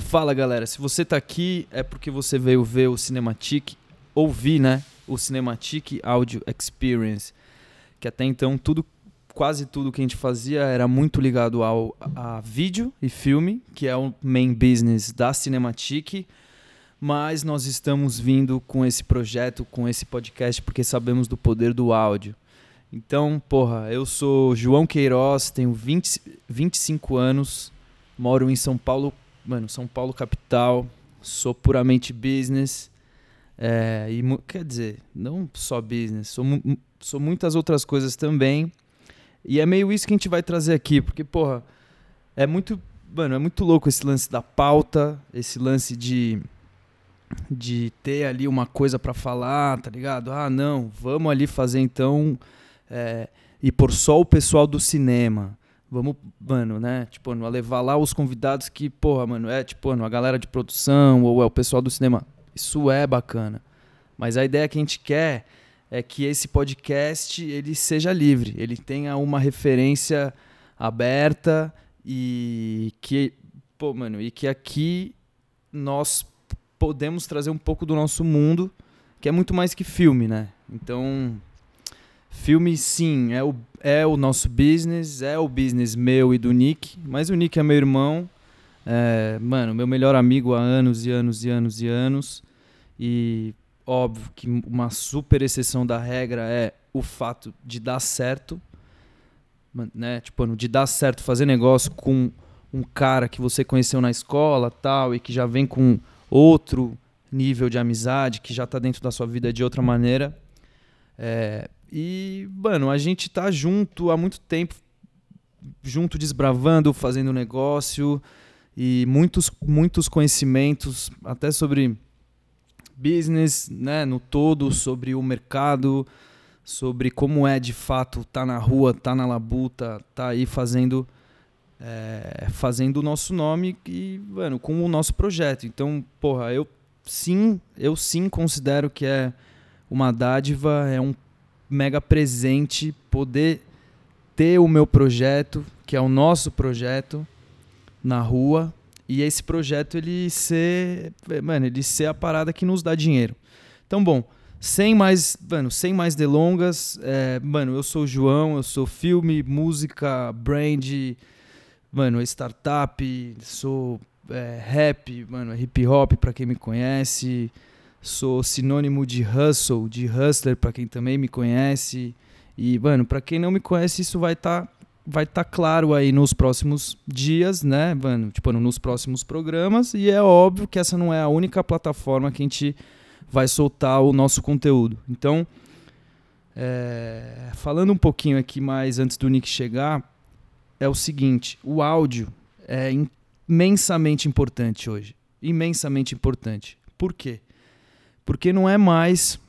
Fala galera, se você tá aqui é porque você veio ver o Cinematic, ouvir, né, o Cinematic Audio Experience, que até então quase tudo que a gente fazia era muito ligado a vídeo e filme, que é o main business da Cinematic, mas nós estamos vindo com esse projeto, com esse podcast, porque sabemos do poder do áudio. Então, eu sou João Queiroz, tenho 25 anos, moro em São Paulo, São Paulo capital, sou puramente business, quer dizer, não só business, sou muitas outras coisas também, e é meio isso que a gente vai trazer aqui, porque, é muito louco esse lance da pauta, esse lance de ter ali uma coisa pra falar, tá ligado? Ah, não, vamos ali fazer então, e por só o pessoal do cinema. Vamos, a levar lá os convidados que, a galera de produção ou é o pessoal do cinema. Isso é bacana. Mas a ideia que a gente quer é que esse podcast ele seja livre, ele tenha uma referência aberta e que aqui nós podemos trazer um pouco do nosso mundo, que é muito mais que filme, né? Então, filme, sim, é o nosso business, é o business meu e do Nick, mas o Nick é meu irmão, meu melhor amigo há anos e anos e anos e anos, e óbvio que uma super exceção da regra é o fato de dar certo, né? De dar certo, fazer negócio com um cara que você conheceu na escola, tal, e que já vem com outro nível de amizade, que já está dentro da sua vida de outra maneira. A gente tá junto há muito tempo, junto desbravando, fazendo negócio e muitos conhecimentos, até sobre business, né, no todo, sobre o mercado, sobre como é de fato tá na rua, tá na labuta, tá aí fazendo o nosso nome e, com o nosso projeto. Então, eu sim considero que é uma dádiva, é um mega presente poder ter o meu projeto, que é o nosso projeto, na rua, e esse projeto ele ser a parada que nos dá dinheiro. Então, sem mais delongas, eu sou o João, eu sou filme, música, brand, startup, sou rap, hip hop pra quem me conhece, sou sinônimo de hustle, de hustler pra quem também me conhece, e pra quem não me conhece isso vai tá claro aí nos próximos dias, né, nos próximos programas, e é óbvio que essa não é a única plataforma que a gente vai soltar o nosso conteúdo. Então, falando um pouquinho aqui mais antes do Nick chegar, é o seguinte, o áudio é imensamente importante hoje. Imensamente importante. Por quê? Porque não é mais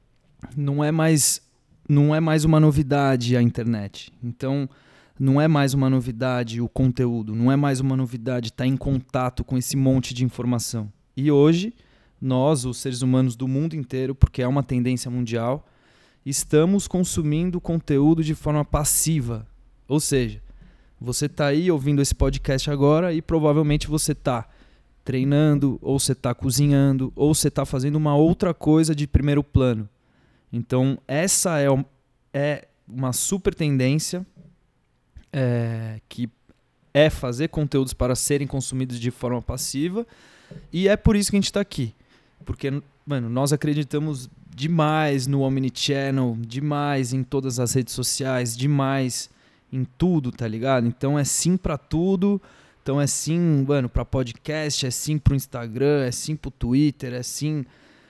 uma novidade a internet. Então, não é mais uma novidade o conteúdo, não é mais uma novidade estar em contato com esse monte de informação. E hoje, nós, os seres humanos do mundo inteiro, porque é uma tendência mundial, estamos consumindo conteúdo de forma passiva. Ou seja, você está aí ouvindo esse podcast agora e provavelmente você está treinando, ou você está cozinhando, ou você está fazendo uma outra coisa de primeiro plano. Então, essa é uma super tendência, que é fazer conteúdos para serem consumidos de forma passiva, e é por isso que a gente está aqui. Porque, nós acreditamos demais no Omnichannel, demais em todas as redes sociais, demais em tudo, tá ligado? Então é sim pra tudo, então é sim, pra podcast, é sim pro Instagram, é sim pro Twitter, é sim,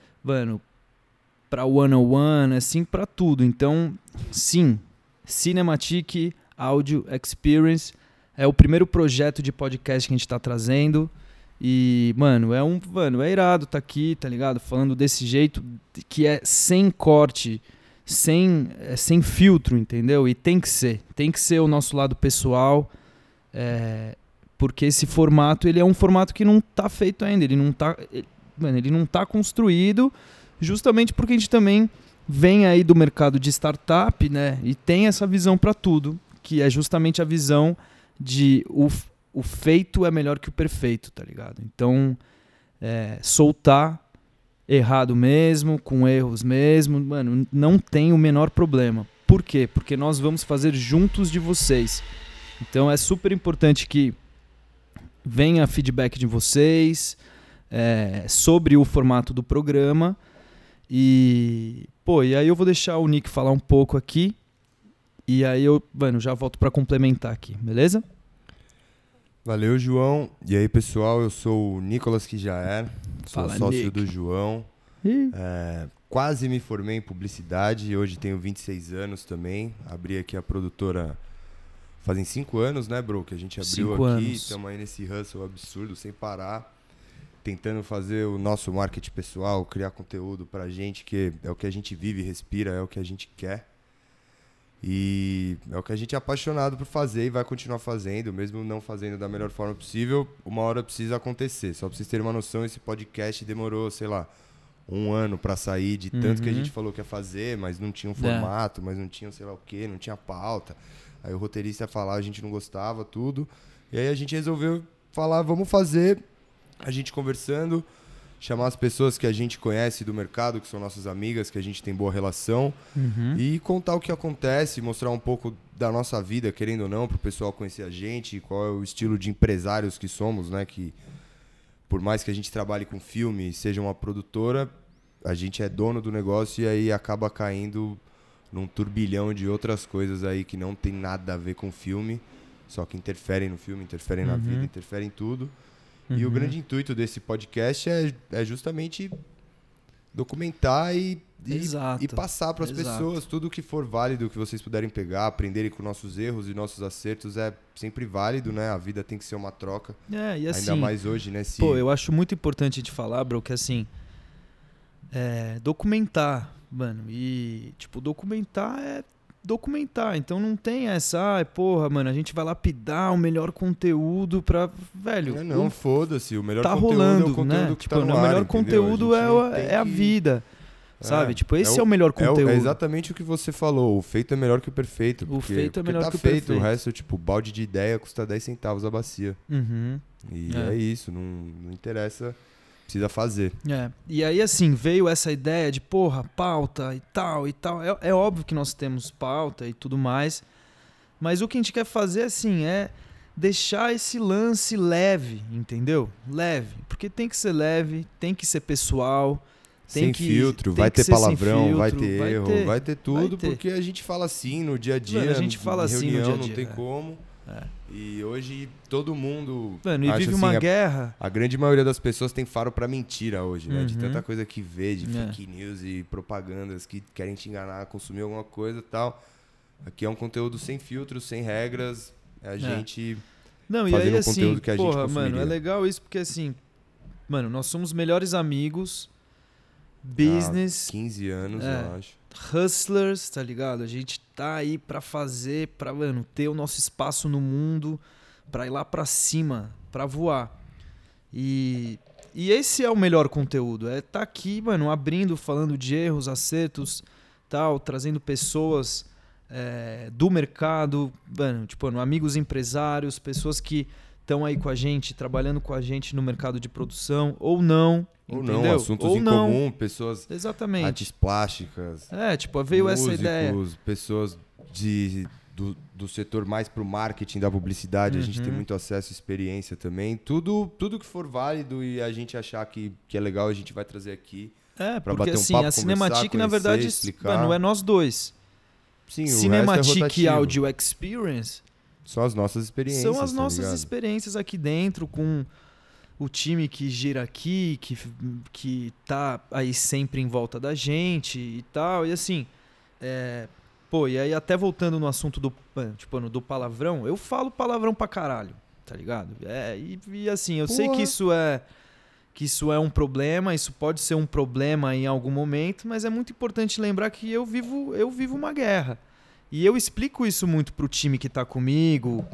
pra one-on-one, é sim pra tudo. Então, sim, Cinematic Audio Experience é o primeiro projeto de podcast que a gente tá trazendo e, é irado tá aqui, tá ligado? Falando desse jeito que é sem corte, sem filtro, entendeu? E tem que ser o nosso lado pessoal, porque esse formato ele é um formato que não tá feito ainda, ele não tá construído, justamente porque a gente também vem aí do mercado de startup, né? E tem essa visão para tudo, que é justamente a visão de o feito é melhor que o perfeito, tá ligado? Então, soltar errado mesmo, com erros mesmo, mano, não tem o menor problema. Por quê? Porque nós vamos fazer juntos de vocês. Então é super importante que venha feedback de vocês sobre o formato do programa. E aí eu vou deixar o Nick falar um pouco aqui. E aí eu, mano, já volto para complementar aqui, beleza? Valeu, João. E aí, pessoal, eu sou o Nicolas Quijaer, sou sócio do João. Quase me formei em publicidade, hoje tenho 26 anos também. Abri aqui a produtora fazem 5 anos, né, bro? Que a gente abriu aqui, estamos aí nesse hustle absurdo, sem parar. Tentando fazer o nosso marketing pessoal, criar conteúdo pra gente, que é o que a gente vive, respira, é o que a gente quer. E é o que a gente é apaixonado por fazer e vai continuar fazendo, mesmo não fazendo da melhor forma possível, uma hora precisa acontecer. Só pra vocês terem uma noção, esse podcast demorou, sei lá, 1 ano pra sair de tanto que a gente falou que ia fazer, mas não tinha um formato, mas não tinha sei lá o quê, não tinha pauta. Aí o roteirista ia falar, a gente não gostava, tudo. E aí a gente resolveu falar, vamos fazer, a gente conversando, chamar as pessoas que a gente conhece do mercado, que são nossas amigas, que a gente tem boa relação, e contar o que acontece, mostrar um pouco da nossa vida, querendo ou não, para o pessoal conhecer a gente, qual é o estilo de empresários que somos, né? Que por mais que a gente trabalhe com filme, seja uma produtora, a gente é dono do negócio e aí acaba caindo num turbilhão de outras coisas aí que não tem nada a ver com filme, só que interferem no filme, interferem na vida, interferem em tudo. E o grande intuito desse podcast é justamente documentar e passar para as pessoas tudo que for válido, que vocês puderem pegar, aprenderem com nossos erros e nossos acertos, é sempre válido, né? A vida tem que ser uma troca. E assim, ainda mais hoje, né? Eu acho muito importante de falar, bro, que assim, documentar, mano, e tipo, documentar. Então não tem essa, mano, a gente vai lapidar o melhor conteúdo pra, velho... Não, foda-se, o melhor tá conteúdo rolando, é o conteúdo, né? Que tipo, tá no o melhor ar, conteúdo é a vida, sabe? Tipo, esse é o melhor conteúdo. É exatamente o que você falou, o feito é melhor que o perfeito. O feito é melhor que o feito, perfeito. O resto, tipo, balde de ideia custa 10 centavos a bacia. E é isso, não interessa... Precisa fazer. E aí, assim, veio essa ideia de, pauta e tal. É óbvio que nós temos pauta e tudo mais. Mas o que a gente quer fazer, assim, é deixar esse lance leve, entendeu? Leve. Porque tem que ser leve, tem que ser pessoal. Sem filtro, vai ter palavrão, vai ter erro, vai ter tudo. Porque a gente fala assim no dia a dia. Mano, a gente fala assim no dia a dia. Não tem como. E hoje todo mundo... Mano, e vive uma guerra. A grande maioria das pessoas tem faro pra mentira hoje, né? De tanta coisa que vê, de fake news e propagandas que querem te enganar, consumir alguma coisa e tal. Aqui é um conteúdo sem filtros, sem regras. É a gente fazendo aí, o conteúdo que a gente consumiria. Mano, é legal isso porque assim... Mano, nós somos melhores amigos. Business. 15 anos, eu acho. Hustlers, tá ligado? A gente tá aí pra fazer, pra, mano, ter o nosso espaço no mundo, pra ir lá pra cima, pra voar. E esse é o melhor conteúdo. É tá aqui, mano, abrindo, falando de erros, acertos, tal, trazendo pessoas do mercado, mano, tipo, amigos empresários, pessoas que estão aí com a gente, trabalhando com a gente no mercado de produção, ou não. Ou entendeu? Não, assuntos em comum, pessoas... Exatamente. Artes plásticas. Veio músicos, essa ideia. Pessoas do setor mais pro marketing da publicidade. A gente tem muito acesso e experiência também. Tudo que for válido e a gente achar que é legal, a gente vai trazer aqui. Pra porque bater um assim, papo, a Cinematic, na verdade, explicar. Mano, é nós dois. Sim, Cinematic Audio Experience... São as nossas experiências. São as nossas experiências aqui dentro, com o time que gira aqui, que tá aí sempre em volta da gente e tal. E assim, e aí até voltando no assunto do palavrão, eu falo palavrão pra caralho, tá ligado? E assim, eu sei que isso é um problema, isso pode ser um problema em algum momento, mas é muito importante lembrar que eu vivo uma guerra. E eu explico isso muito pro time que tá comigo.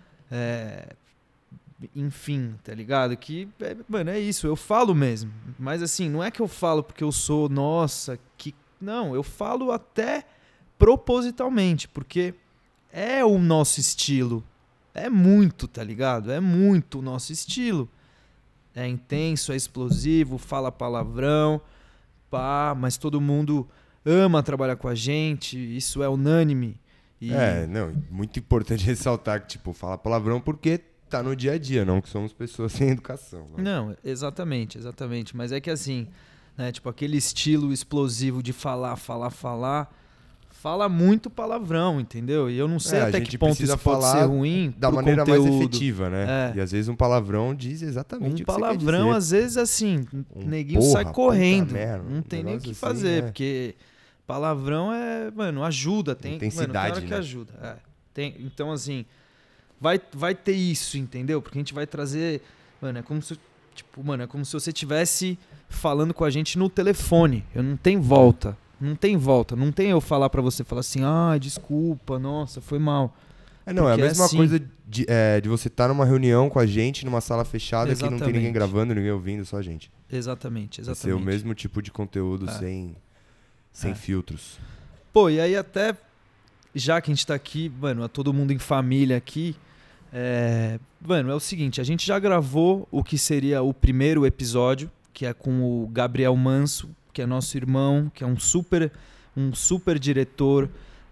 Enfim, tá ligado? Que, mano, é isso. Eu falo mesmo. Mas assim, não é que eu falo porque eu sou, não, eu falo até propositalmente. Porque é o nosso estilo. é muito, tá ligado? É muito o nosso estilo. É intenso, é explosivo, fala palavrão, pá, mas todo mundo ama trabalhar com a gente, isso é unânime. Não, muito importante ressaltar que, tipo, fala palavrão porque tá no dia a dia, não que somos pessoas sem educação. Né? Não, exatamente. Mas é que assim, né, tipo, aquele estilo explosivo de falar, fala muito palavrão, entendeu? E eu não sei até que ponto isso pode ser ruim da maneira mais efetiva, né? E às vezes um palavrão diz exatamente o que palavrão, você quer dizer. Às vezes, assim, neguinho sai correndo. Não tem nem o que fazer, porque palavrão ajuda. Tem intensidade, hora que ajuda. Então, assim, vai ter isso, entendeu? Porque a gente vai trazer... é como se você estivesse falando com a gente no telefone. Não tem volta. Não tem eu falar pra você, falar assim, desculpa, nossa, foi mal. É a mesma coisa de você estar numa reunião com a gente, numa sala fechada, que não tem ninguém gravando, ninguém ouvindo, só a gente. Exatamente. Vai ser o mesmo tipo de conteúdo sem filtros. Pô, e aí até, já que a gente tá aqui, é todo mundo em família aqui, é o seguinte, a gente já gravou o que seria o primeiro episódio, que é com o Gabriel Manso, que é nosso irmão, que é um super diretor,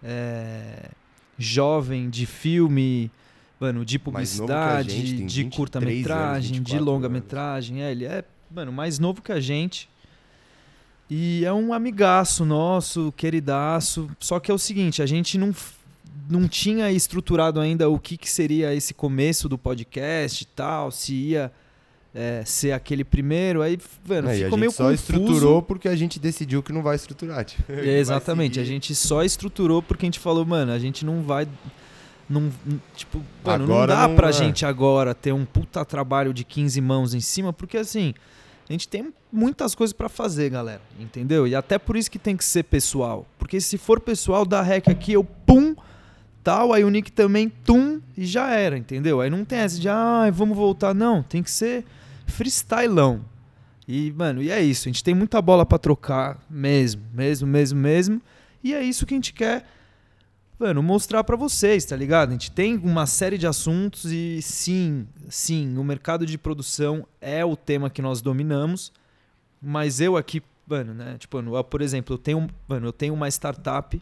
jovem de filme, de publicidade, de curta-metragem, de longa-metragem. Ele é, mais novo que a gente. E é um amigaço nosso, queridaço. Só que é o seguinte, a gente não tinha estruturado ainda o que seria esse começo do podcast e tal, se ia... ser aquele primeiro, aí, ficou meio confuso. A gente só estruturou porque a gente decidiu que não vai estruturar. Tipo, exatamente, a gente só estruturou porque a gente falou, a gente não vai... não dá pra gente agora ter um puta trabalho de 15 mãos em cima, porque assim, a gente tem muitas coisas pra fazer, galera, entendeu? E até por isso que tem que ser pessoal, porque se for pessoal, dá rec aqui, eu pum, tal, aí o Nick também, tum, e já era, entendeu? Aí não tem essa de, vamos voltar, não, tem que ser freestylão. E, e é isso. A gente tem muita bola pra trocar mesmo. E é isso que a gente quer, mostrar pra vocês, tá ligado? A gente tem uma série de assuntos e sim, o mercado de produção é o tema que nós dominamos. Mas eu aqui, por exemplo, eu tenho uma startup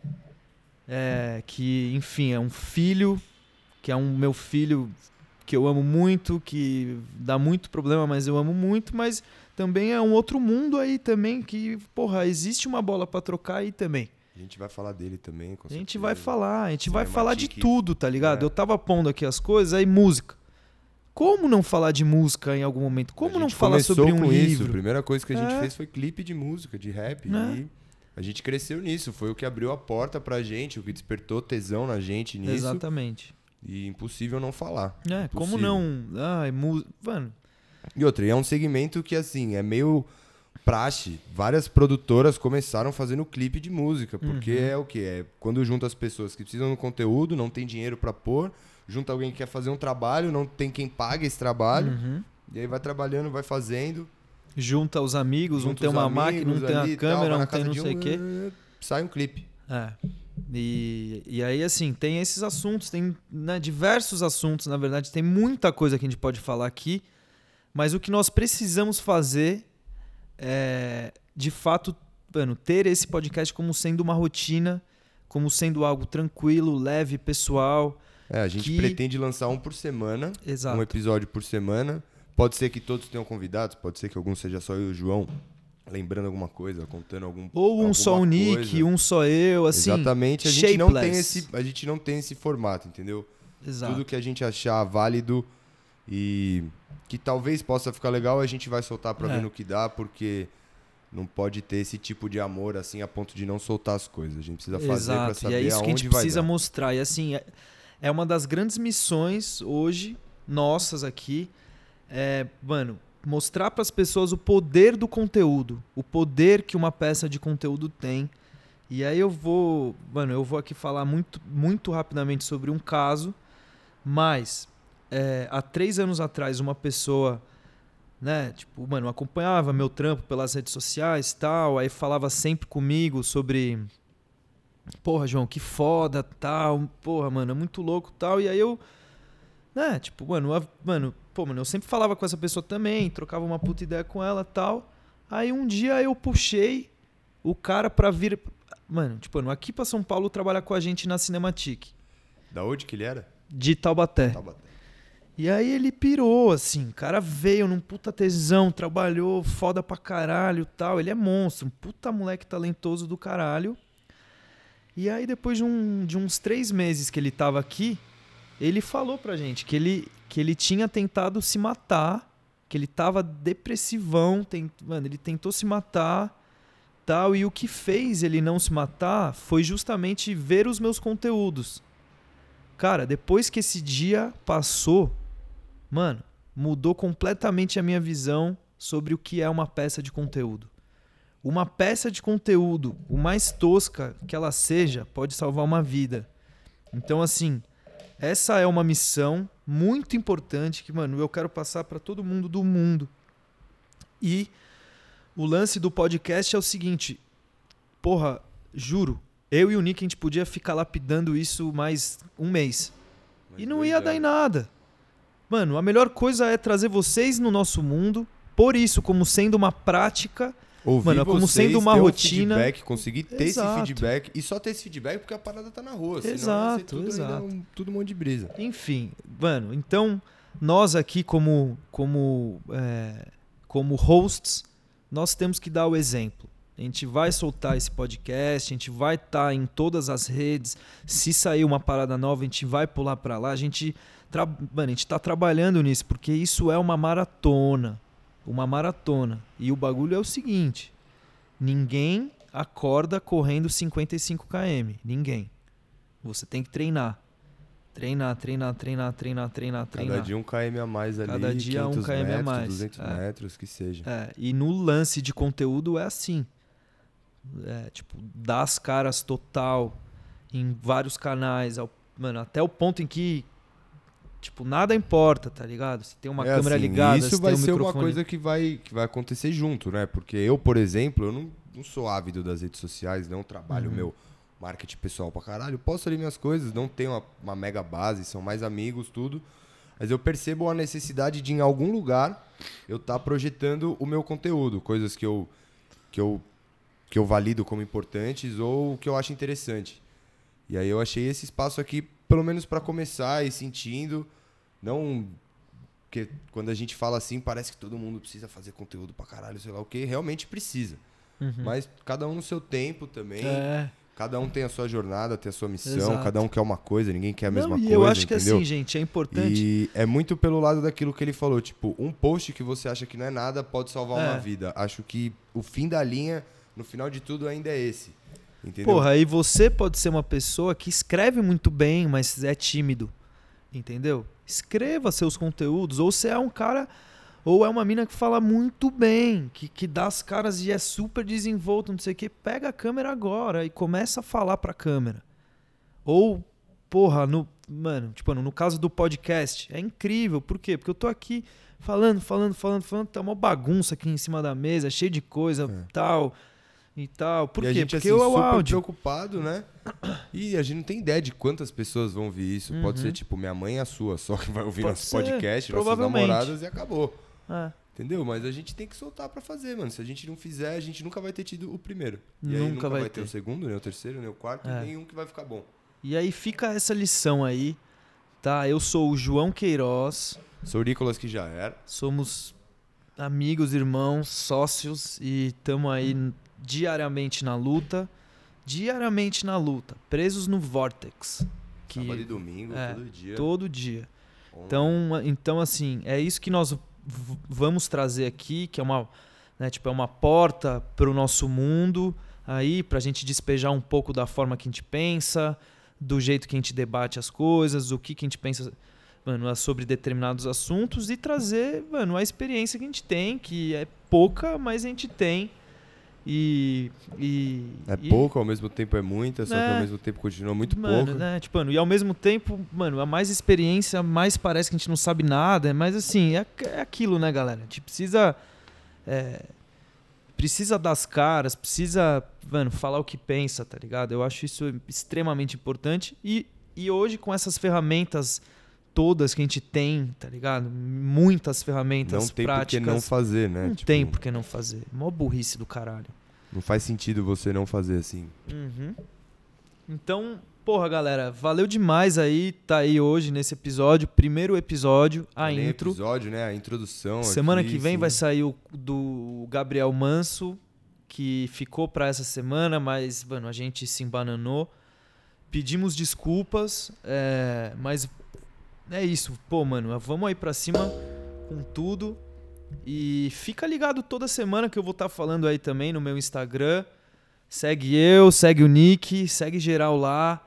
que, enfim, é um filho, que é meu filho... que eu amo muito, que dá muito problema, mas eu amo muito, mas também é um outro mundo aí também que, existe uma bola pra trocar aí também. A gente vai falar dele também, com certeza. A gente vai falar de tudo, tá ligado? Eu tava pondo aqui as coisas, aí música. Como não falar de música em algum momento? Como não falar sobre um livro? A primeira coisa que a gente fez foi clipe de música, de rap, e a gente cresceu nisso, foi o que abriu a porta pra gente, o que despertou tesão na gente nisso. Exatamente. E impossível não falar. Como não? Mano. E outra, é um segmento que, assim, é meio praxe. Várias produtoras começaram fazendo clipe de música, porque é o quê? É quando junta as pessoas que precisam do conteúdo, não tem dinheiro pra pôr, junta alguém que quer fazer um trabalho, não tem quem pague esse trabalho, e aí vai trabalhando, vai fazendo. Junta os amigos, não tem uma máquina, não tem uma câmera, não tem não sei o quê. Sai um clipe. E aí, assim, tem esses assuntos, tem diversos assuntos, na verdade, tem muita coisa que a gente pode falar aqui, mas o que nós precisamos fazer é, de fato, ter esse podcast como sendo uma rotina, como sendo algo tranquilo, leve, pessoal. A gente pretende lançar um por semana, Exato. Um episódio por semana. Pode ser que todos tenham convidados, pode ser que algum seja só eu e o João, lembrando alguma coisa, contando algum ou um só o Nick, um só eu, assim. Exatamente, a gente não tem esse formato, entendeu? Exato. Tudo que a gente achar válido e que talvez possa ficar legal, a gente vai soltar pra ver no que dá, porque não pode ter esse tipo de amor assim a ponto de não soltar as coisas. A gente precisa fazer pra saber aonde vai dar. E é isso que a gente precisa mostrar. E assim, é uma das grandes missões hoje, nossas aqui, mostrar para as pessoas o poder do conteúdo, o poder que uma peça de conteúdo tem. E aí eu vou aqui falar muito, muito rapidamente sobre um caso, mas há 3 anos atrás uma pessoa, acompanhava meu trampo pelas redes sociais e tal, aí falava sempre comigo sobre, porra, João, que foda, tal, porra, mano, é muito louco, tal, e aí eu né, tipo, mano, eu sempre falava com essa pessoa também, trocava uma puta ideia com ela e tal. Aí um dia eu puxei o cara pra vir... Mano, tipo, aqui pra São Paulo trabalhar com a gente na Cinematic. Da onde que ele era? De Taubaté. E aí ele pirou, assim, o cara veio num puta tesão, trabalhou foda pra caralho e tal. Ele é monstro, um puta moleque talentoso do caralho. E aí depois de uns 3 meses que ele tava aqui, ele falou pra gente que ele tinha tentado se matar, que ele tava depressivão, mano, ele tentou se matar, tal, e o que fez ele não se matar foi justamente ver os meus conteúdos. Cara, depois que esse dia passou, mano, mudou completamente a minha visão sobre o que é uma peça de conteúdo. Uma peça de conteúdo, o mais tosca que ela seja, pode salvar uma vida. Então, assim, essa é uma missão muito importante que, mano, eu quero passar para todo mundo do mundo. E o lance do podcast é o seguinte, porra, juro, eu e o Nick a gente podia ficar lapidando isso mais um mês. E não ia dar em nada. Mano, a melhor coisa é trazer vocês no nosso mundo, por isso, como sendo uma prática, ouvir mano, vocês, como sendo uma rotina. Feedback, conseguir ter Exato. esse feedback. E só ter esse feedback porque a parada tá na rua. Exato, senão exato. Tudo um monte de brisa. Enfim, mano, então nós aqui como hosts, nós temos que dar o exemplo. A gente vai soltar esse podcast, a gente vai estar em todas as redes. Se sair uma parada nova, a gente vai pular pra lá. A gente tá trabalhando nisso, porque isso é uma maratona. Uma maratona. E o bagulho é o seguinte: ninguém acorda correndo 55 km. Ninguém. Você tem que treinar. Treinar. Cada dia 1 km a mais ali. Cada dia 1 km a mais. 200 metros, que seja. E no lance de conteúdo é assim. Tipo, dar as caras total em vários canais. Mano, até o ponto em que tipo, nada importa, tá ligado? Se tem uma câmera assim, ligada, isso se vai tem um ser microfone... uma coisa que vai acontecer junto, né? Porque eu, por exemplo, eu não sou ávido das redes sociais, não trabalho meu marketing pessoal pra caralho. Posto ali minhas coisas, não tenho uma mega base, são mais amigos, tudo. Mas eu percebo a necessidade de, em algum lugar, eu estar projetando o meu conteúdo. Coisas que eu valido como importantes ou que eu acho interessante. E aí eu achei esse espaço aqui, pelo menos para começar e sentindo. Não... Porque quando a gente fala assim, parece que todo mundo precisa fazer conteúdo pra caralho, sei lá o quê. Realmente precisa. Mas cada um no seu tempo também. Cada um tem a sua jornada, tem a sua missão. Exato. Cada um quer uma coisa, ninguém quer a mesma coisa, eu acho entendeu? que assim, gente, é importante... E é muito pelo lado daquilo que ele falou. Tipo, um post que você acha que não é nada pode salvar uma vida. Acho que o fim da linha, no final de tudo, ainda é esse. Entendeu? Porra, aí você pode ser uma pessoa que escreve muito bem, mas é tímido. Entendeu? Escreva seus conteúdos. Ou você é um cara... Ou é uma mina que fala muito bem, que dá as caras e é super desenvolto, não sei o quê. Pega a câmera agora e começa a falar pra câmera. Ou, porra, no caso do podcast, é incrível. Por quê? Porque eu tô aqui falando, tá uma bagunça aqui em cima da mesa, cheio de coisa, tal. Por quê? Gente, porque assim, é o super áudio. preocupado, né? E a gente não tem ideia de quantas pessoas vão ouvir isso. Pode ser, tipo, minha mãe e a sua só que vai ouvir Pode nosso ser, podcast, nossas provavelmente. namoradas e acabou. Entendeu? Mas a gente tem que soltar pra fazer, mano. Se a gente não fizer, a gente nunca vai ter tido o primeiro. E Nunca aí nunca vai vai ter ter. o segundo, nem o terceiro, nem o quarto, e nenhum que vai ficar bom. E aí fica essa lição aí, tá? Eu sou o João Queiroz. Sou o Nicolas que já era. Somos amigos, irmãos, sócios e estamos aí diariamente na luta. Presos no Vortex. Sábado e domingo, todo dia. Todo dia. Então, assim, é isso que nós vamos trazer aqui, que é uma porta para o nosso mundo, aí para a gente despejar um pouco da forma que a gente pensa, do jeito que a gente debate as coisas, o que a gente pensa, mano, sobre determinados assuntos e trazer, mano, a experiência que a gente tem, que é pouca, mas a gente tem. Pouco, ao mesmo tempo é muita, só que ao mesmo tempo continua muito pouco. Né? Tipo, e ao mesmo tempo, mano, a mais experiência, mais parece que a gente não sabe nada, mas assim, é aquilo, né, galera? A gente precisa das caras, precisa, mano, falar o que pensa, tá ligado? Eu acho isso extremamente importante e hoje com essas ferramentas todas que a gente tem, tá ligado? Muitas ferramentas não tem práticas. Por que não fazer, né? Não tem por que não fazer. Mó burrice do caralho. Não faz sentido você não fazer assim. Uhum. Então, porra, galera, valeu demais aí, tá aí hoje nesse episódio, primeiro episódio, a intro. Episódio, né? A introdução. Semana aqui, que vem sim. vai sair o do Gabriel Manso, que ficou pra essa semana, mas, mano, a gente se embananou. Pedimos desculpas, mas é isso. Pô, mano, vamos aí pra cima com tudo. E fica ligado toda semana que eu vou estar falando aí também no meu Instagram. Segue eu, segue o Nick, segue geral lá.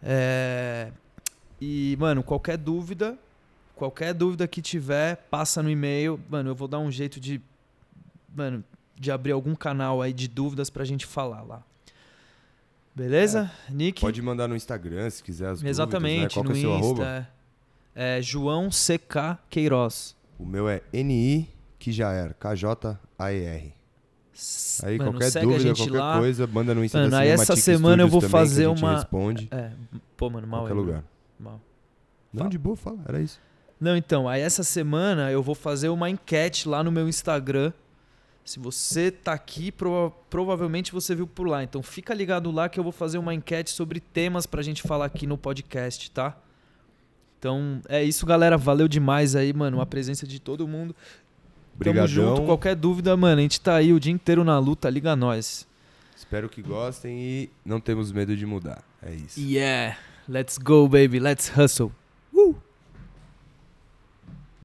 E, mano, qualquer dúvida que tiver, passa no e-mail. Mano, eu vou dar um jeito de abrir algum canal aí de dúvidas pra gente falar lá. Beleza, Nick? Pode mandar no Instagram se quiser as Exatamente, dúvidas, né? Qual no que é o seu Insta. arroba? É João CK Queiroz. O meu é NI que já era, KJAER. Aí Mano, qualquer segue dúvida, a gente qualquer lá. coisa, manda no Instagram. Mano, aí essa semana eu vou fazer uma... responde. Pô, mano, mal Qualquer aí. lugar. Mal. Não, de boa, fala, era isso. Não, então, aí essa semana eu vou fazer uma enquete lá no meu Instagram. Se você tá aqui, provavelmente você viu por lá. Então fica ligado lá que eu vou fazer uma enquete sobre temas pra gente falar aqui no podcast, tá? Então é isso, galera. Valeu demais aí, mano, a presença de todo mundo. Obrigadão. Tamo junto. Qualquer dúvida, mano, a gente tá aí o dia inteiro na luta. Liga nós. Espero que gostem e não temos medo de mudar. É isso. Yeah. Let's go, baby. Let's hustle.